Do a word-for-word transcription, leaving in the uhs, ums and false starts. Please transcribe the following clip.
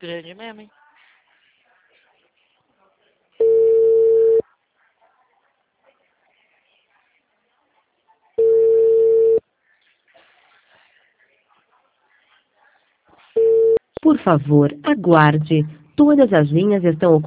grande mesmo, hein? Por favor, aguarde. Todas as linhas estão ocupadas.